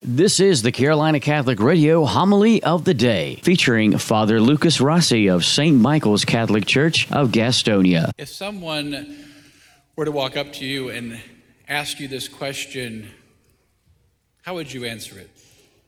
This is the Carolina Catholic Radio Homily of the Day, featuring Father Lucas Rossi of St. Michael's Catholic Church of Gastonia. If someone were to walk up to you and ask you this question, how would you answer it?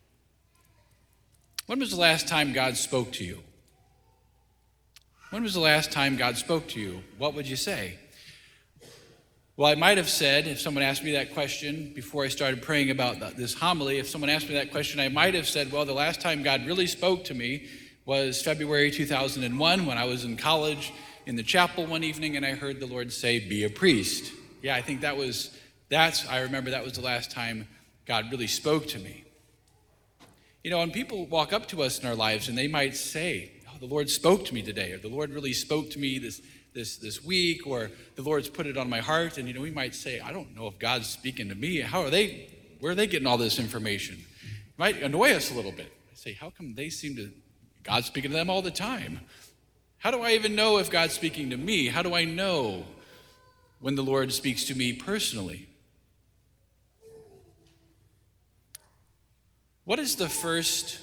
When was the last time God spoke to you? When was the last time God spoke to you? What would you say? Well, I might have said, if someone asked me that question before I started praying about this homily, if someone asked me that question, I might have said, well, the last time God really spoke to me was February 2001 when I was in college in the chapel one evening and I heard the Lord say, be a priest. Yeah, I think I remember that was the last time God really spoke to me. You know, when people walk up to us in our lives and they might say, oh, the Lord spoke to me today, or the Lord really spoke to me this week, or the Lord's put it on my heart, and we might say, I don't know if God's speaking to me. Where are they getting all this information? It might annoy us a little bit. I say, how come God's speaking to them all the time? How do I even know if God's speaking to me? How do I know when the Lord speaks to me personally? What's the first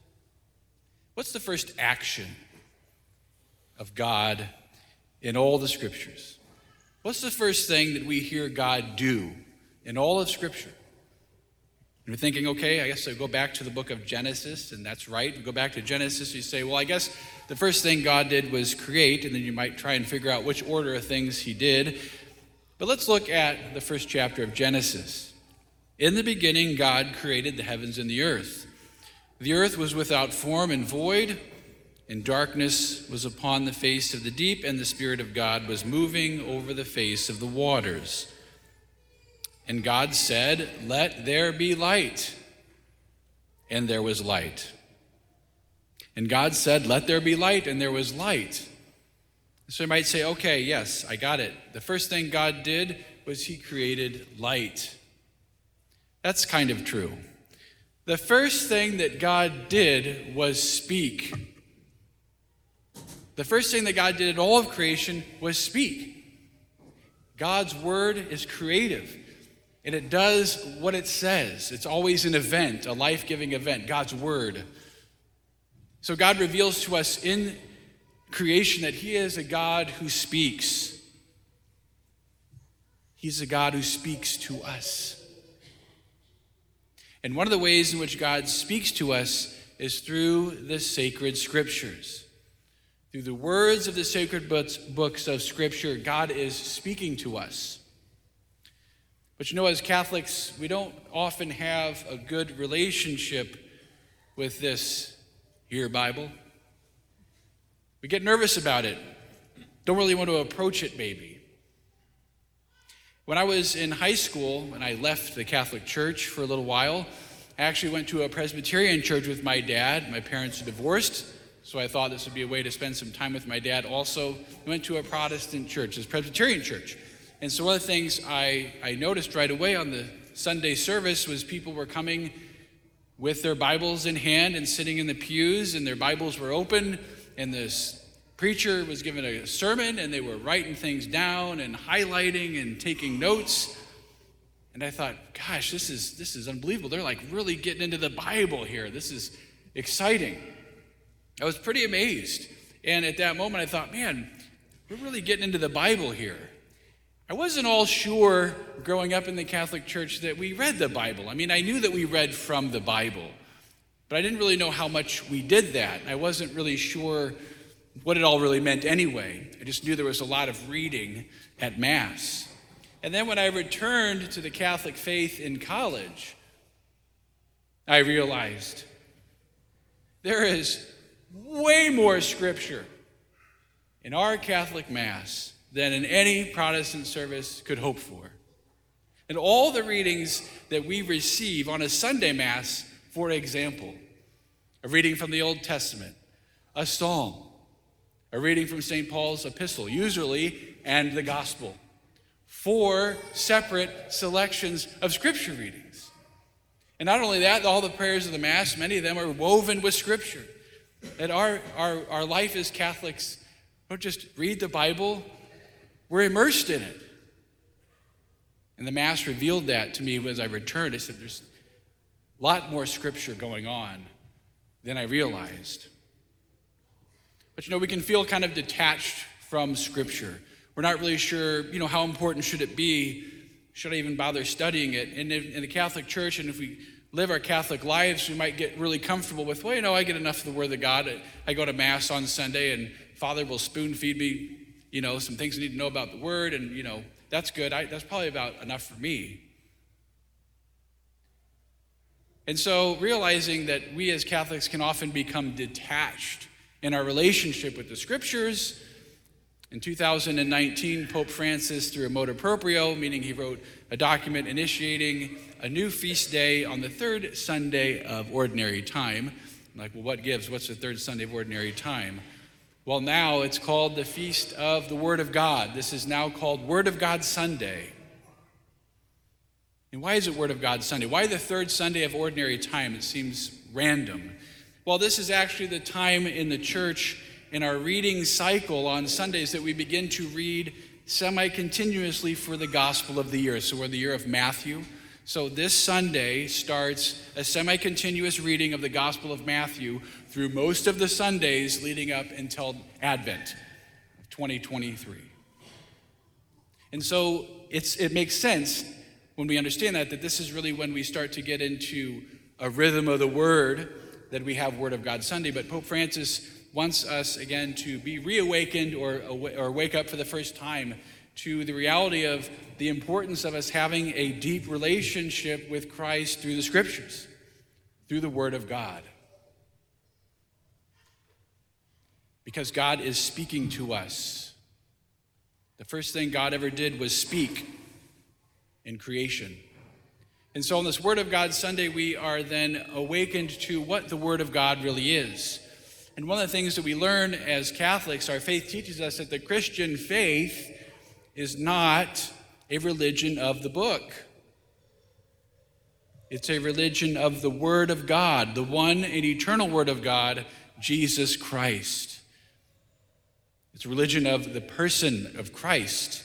action of God in all the scriptures? What's the first thing that we hear God do in all of scripture? And we're thinking, okay, I guess I'll go back to the book of Genesis, and that's right. We go back to Genesis, you say, well, I guess the first thing God did was create, and then you might try and figure out which order of things he did. But let's look at the first chapter of Genesis. In the beginning, God created the heavens and the earth. The earth was without form and void, and darkness was upon the face of the deep, and the Spirit of God was moving over the face of the waters. And God said, let there be light. And there was light. And God said, let there be light, and there was light. So you might say, okay, yes, I got it. The first thing God did was he created light. That's kind of true. The first thing that God did was speak. The first thing that God did in all of creation was speak. God's word is creative, and it does what it says. It's always an event, a life-giving event, God's word. So God reveals to us in creation that he is a God who speaks. He's a God who speaks to us. And one of the ways in which God speaks to us is through the sacred scriptures. Through the words of the sacred books of Scripture, God is speaking to us. But as Catholics, we don't often have a good relationship with this here Bible. We get nervous about it. Don't really want to approach it, maybe. When I was in high school, and I left the Catholic Church for a little while, I actually went to a Presbyterian church with my dad. My parents are divorced. So I thought this would be a way to spend some time with my dad. Also, I went to a Protestant church, this Presbyterian church. And so one of the things I noticed right away on the Sunday service was people were coming with their Bibles in hand and sitting in the pews, and their Bibles were open, and this preacher was giving a sermon, and they were writing things down and highlighting and taking notes. And I thought, gosh, this is unbelievable. They're like really getting into the Bible here. This is exciting. I was pretty amazed. And at that moment, I thought, man, we're really getting into the Bible here. I wasn't all sure growing up in the Catholic Church that we read the Bible. I mean, I knew that we read from the Bible, but I didn't really know how much we did that. I wasn't really sure what it all really meant anyway. I just knew there was a lot of reading at Mass. And then when I returned to the Catholic faith in college, I realized there is way more scripture in our Catholic Mass than in any Protestant service could hope for. And all the readings that we receive on a Sunday Mass, for example, a reading from the Old Testament, a psalm, a reading from St. Paul's epistle, usually, and the gospel. 4 separate selections of scripture readings. And not only that, all the prayers of the Mass, many of them are woven with scripture. That our life as Catholics, don't just read the Bible, we're immersed in it. And the Mass revealed that to me as I returned. I said, A lot more scripture going on than I realized. But we can feel kind of detached from scripture. We're not really sure, how important should it be? Should I even bother studying it? And in the Catholic Church, and if we live our Catholic lives, we might get really comfortable with, I get enough of the Word of God. I go to Mass on Sunday, and Father will spoon feed me, some things I need to know about the Word, and, that's good. That's probably about enough for me. And so realizing that we as Catholics can often become detached in our relationship with the Scriptures, in 2019, Pope Francis, through a motu proprio, meaning he wrote a document initiating a new feast day on the third Sunday of Ordinary Time. I'm like, what gives? What's the third Sunday of Ordinary Time? Well, now it's called the Feast of the Word of God. This is now called Word of God Sunday. And why is it Word of God Sunday? Why the third Sunday of Ordinary Time? It seems random. Well, this is actually the time in the church in our reading cycle on Sundays that we begin to read semi-continuously for the gospel of the year. So we're in the year of Matthew. So this Sunday starts a semi-continuous reading of the gospel of Matthew through most of the Sundays leading up until Advent of 2023. And so it makes sense when we understand that this is really when we start to get into a rhythm of the word, that we have Word of God Sunday. But Pope Francis wants us, again, to be reawakened or wake up for the first time to the reality of the importance of us having a deep relationship with Christ through the Scriptures, through the Word of God. Because God is speaking to us. The first thing God ever did was speak in creation. And so on this Word of God Sunday, we are then awakened to what the Word of God really is. And one of the things that we learn as Catholics, our faith teaches us that the Christian faith is not a religion of the book. It's a religion of the Word of God, the one and eternal Word of God, Jesus Christ. It's a religion of the person of Christ.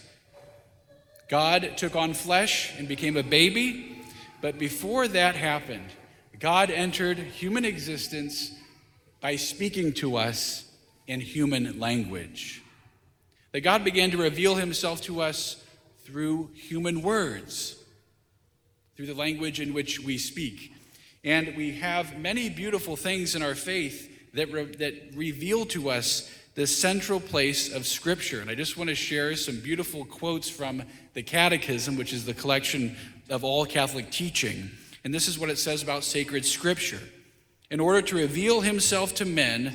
God took on flesh and became a baby, but before that happened, God entered human existence by speaking to us in human language. That God began to reveal himself to us through human words, through the language in which we speak. And we have many beautiful things in our faith that reveal to us the central place of Scripture. And I just want to share some beautiful quotes from the Catechism, which is the collection of all Catholic teaching. And this is what it says about sacred Scripture. In order to reveal himself to men,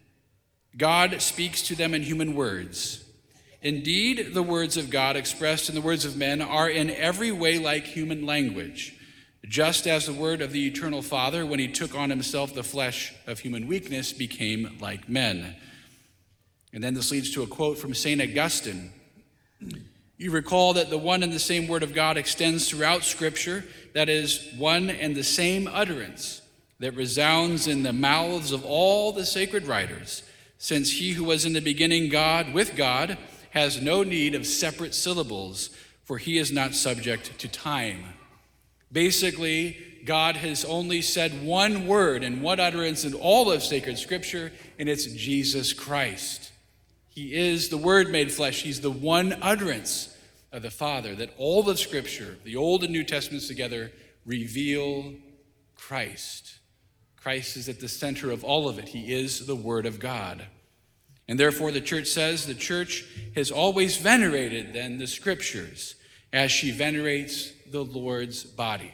God speaks to them in human words. Indeed, the words of God expressed in the words of men are in every way like human language, just as the word of the eternal Father, when he took on himself the flesh of human weakness, became like men. And then this leads to a quote from St. Augustine. You recall that the one and the same word of God extends throughout Scripture, that is, one and the same utterance that resounds in the mouths of all the sacred writers, since he who was in the beginning God with God has no need of separate syllables, for he is not subject to time. Basically, God has only said one word and one utterance in all of sacred Scripture, and it's Jesus Christ. He is the Word made flesh. He's the one utterance of the Father, that all of Scripture, the Old and New Testaments together, reveal Christ. Christ is at the center of all of it. He is the Word of God. And therefore, the church says the church has always venerated then the Scriptures as she venerates the Lord's body.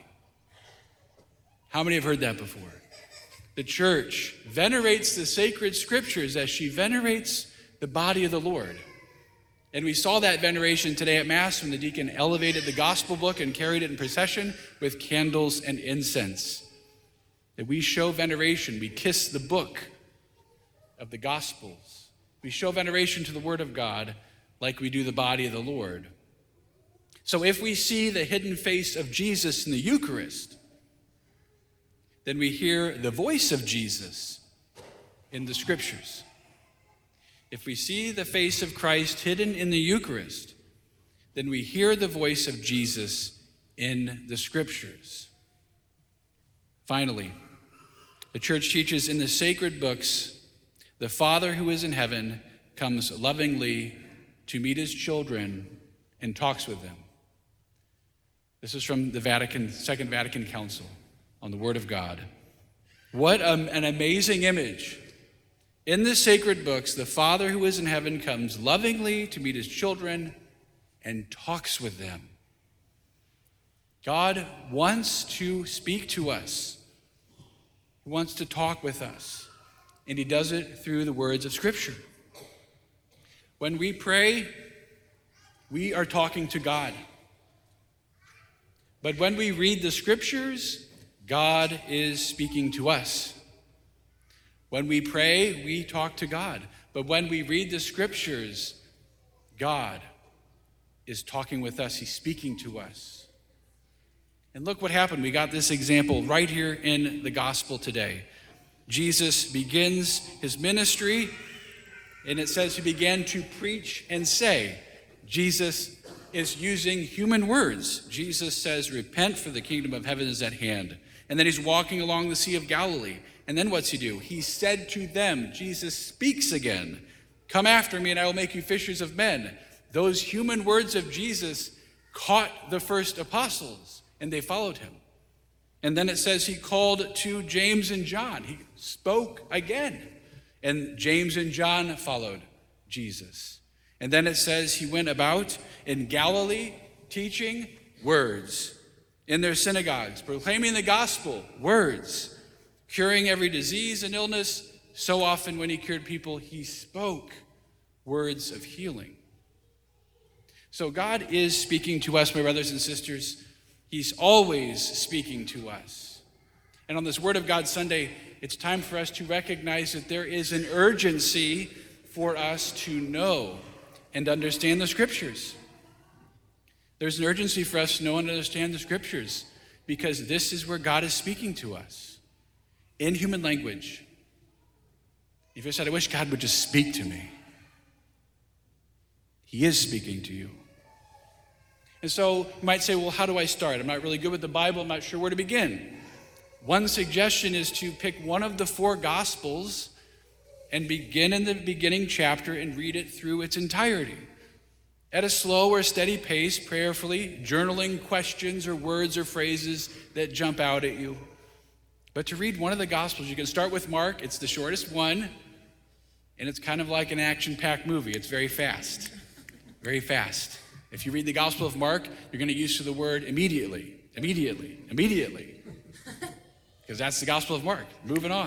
How many have heard that before? The church venerates the sacred Scriptures as she venerates the body of the Lord. And we saw that veneration today at Mass when the deacon elevated the gospel book and carried it in procession with candles and incense. That we show veneration. We kiss the book of the Gospels. We show veneration to the Word of God like we do the body of the Lord. So if we see the hidden face of Jesus in the Eucharist, then we hear the voice of Jesus in the Scriptures. If we see the face of Christ hidden in the Eucharist, then we hear the voice of Jesus in the Scriptures. Finally, the church teaches in the sacred books, the Father who is in heaven comes lovingly to meet his children and talks with them. This is from the Second Vatican Council on the Word of God. What an amazing image. In the sacred books, the Father who is in heaven comes lovingly to meet his children and talks with them. God wants to speak to us. He wants to talk with us, and he does it through the words of Scripture. When we pray, we are talking to God. But when we read the Scriptures, God is speaking to us. When we pray, we talk to God. But when we read the Scriptures, God is talking with us. He's speaking to us. And look what happened. We got this example right here in the gospel today. Jesus begins his ministry, and it says he began to preach and say. Jesus is using human words. Jesus says, repent, for the kingdom of heaven is at hand. And then he's walking along the Sea of Galilee. And then what's he do? He said to them, Jesus speaks again, come after me and I will make you fishers of men. Those human words of Jesus caught the first apostles and they followed him. And then it says he called to James and John. He spoke again. And James and John followed Jesus. And then it says he went about in Galilee teaching words in their synagogues, proclaiming the gospel, words, curing every disease and illness. So often when he cured people, he spoke words of healing. So God is speaking to us, my brothers and sisters. He's always speaking to us. And on this Word of God Sunday, it's time for us to recognize that there is an urgency for us to know and understand the Scriptures. There's an urgency for us to know and understand the Scriptures because this is where God is speaking to us in human language. If you said, I wish God would just speak to me. He is speaking to you. And so you might say, well, how do I start? I'm not really good with the Bible. I'm not sure where to begin. One suggestion is to pick one of the 4 Gospels and begin in the beginning chapter and read it through its entirety. At a slow or steady pace, prayerfully, journaling questions or words or phrases that jump out at you. But to read one of the Gospels, you can start with Mark. It's the shortest one, and it's kind of like an action-packed movie. It's very fast, very fast. If you read the Gospel of Mark, you're going to get used to the word immediately, because that's the Gospel of Mark. Moving on.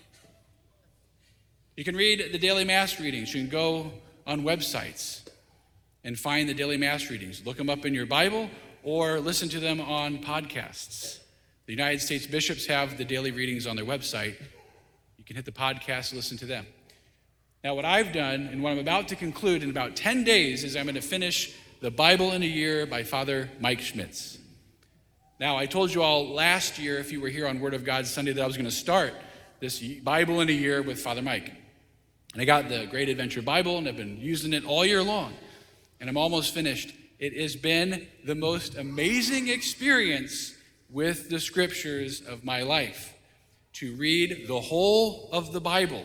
You can read the daily Mass readings. You can go on websites and find the daily Mass readings. Look them up in your Bible or listen to them on podcasts. The United States bishops have the daily readings on their website. You can hit the podcast and listen to them. Now, what I've done and what I'm about to conclude in about 10 days is I'm going to finish The Bible in a Year by Father Mike Schmitz. Now, I told you all last year, if you were here on Word of God Sunday, that I was going to start this Bible in a Year with Father Mike. And I got the Great Adventure Bible, and I've been using it all year long. And I'm almost finished. It has been the most amazing experience with the Scriptures of my life, to read the whole of the Bible,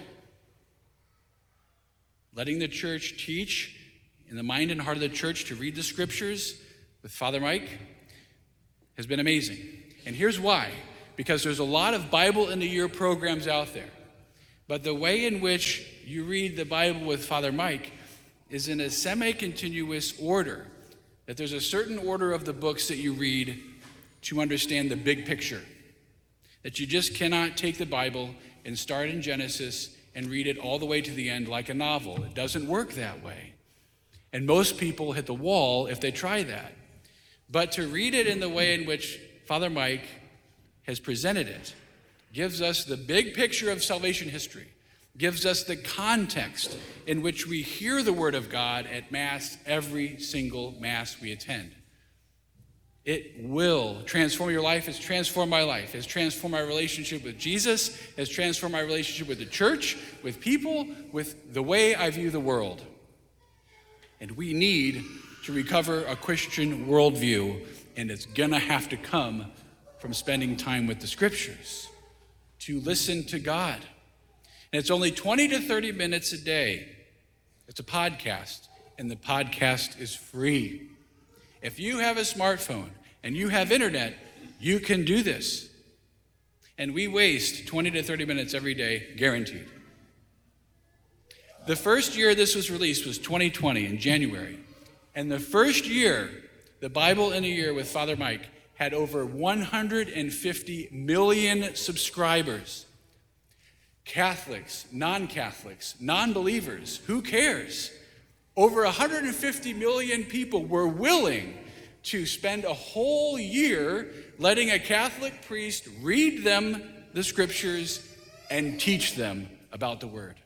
letting the church teach in the mind and heart of the church to read the Scriptures with Father Mike has been amazing. And here's why. Because there's a lot of Bible in a Year programs out there. But the way in which you read the Bible with Father Mike is in a semi-continuous order. That there's a certain order of the books that you read to understand the big picture. That you just cannot take the Bible and start in Genesis and read it all the way to the end like a novel. It doesn't work that way. And most people hit the wall if they try that. But to read it in the way in which Father Mike has presented it gives us the big picture of salvation history, gives us the context in which we hear the Word of God at Mass, every single Mass we attend. It will transform your life. It's transformed my life. It's transformed my relationship with Jesus. It's transformed my relationship with the church, with people, with the way I view the world. And we need to recover a Christian worldview, and it's going to have to come from spending time with the Scriptures, to listen to God. And it's only 20 to 30 minutes a day. It's a podcast, and the podcast is free. If you have a smartphone and you have internet, you can do this. And we waste 20 to 30 minutes every day, guaranteed. The first year this was released was 2020 in January. And the first year, the Bible in a Year with Father Mike had over 150 million subscribers. Catholics, non-Catholics, non-believers, who cares? Over 150 million people were willing to spend a whole year letting a Catholic priest read them the Scriptures and teach them about the Word.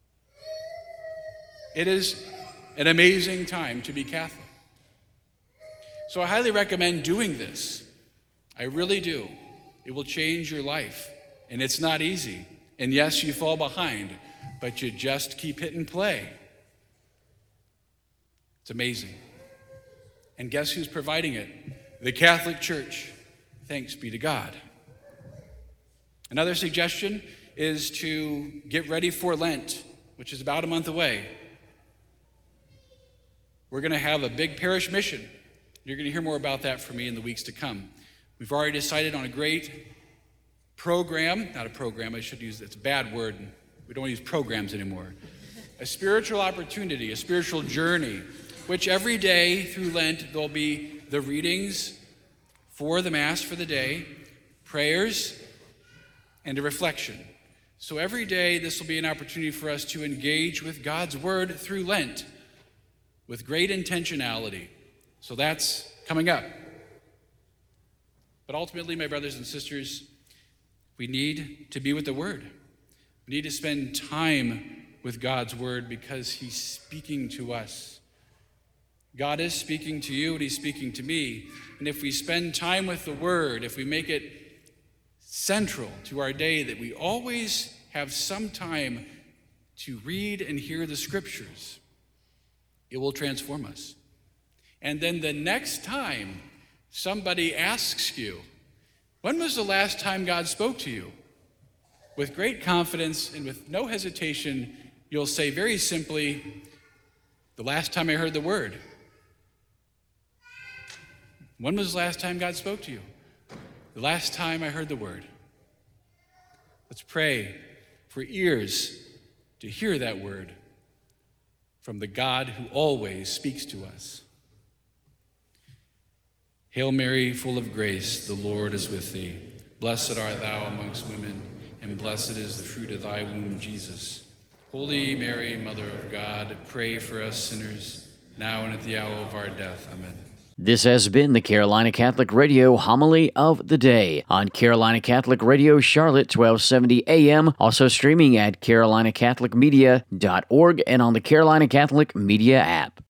It is an amazing time to be Catholic. So I highly recommend doing this. I really do. It will change your life. And it's not easy. And yes, you fall behind, but you just keep hitting play. It's amazing. And guess who's providing it? The Catholic Church. Thanks be to God. Another suggestion is to get ready for Lent, which is about a month away. We're going to have a big parish mission. You're going to hear more about that from me in the weeks to come. We've already decided on a great program, not a program, I should use, it's a bad word. We don't use programs anymore. A spiritual opportunity, a spiritual journey, which every day through Lent, there'll be the readings for the Mass for the day, prayers, and a reflection. So every day, this will be an opportunity for us to engage with God's Word through Lent with great intentionality. So that's coming up. But ultimately, my brothers and sisters, we need to be with the Word. We need to spend time with God's Word because He's speaking to us. God is speaking to you and He's speaking to me. And if we spend time with the Word, if we make it central to our day that we always have some time to read and hear the Scriptures, it will transform us. And then the next time somebody asks you, when was the last time God spoke to you? With great confidence and with no hesitation, you'll say very simply, the last time I heard the Word. When was the last time God spoke to you? The last time I heard the Word. Let's pray for ears to hear that Word from the God who always speaks to us. Hail Mary, full of grace, the Lord is with thee. Blessed art thou amongst women, and blessed is the fruit of thy womb, Jesus. Holy Mary, Mother of God, pray for us sinners, now and at the hour of our death. Amen. This has been the Carolina Catholic Radio Homily of the Day on Carolina Catholic Radio Charlotte, 1270 AM, also streaming at carolinacatholicmedia.org and on the Carolina Catholic Media app.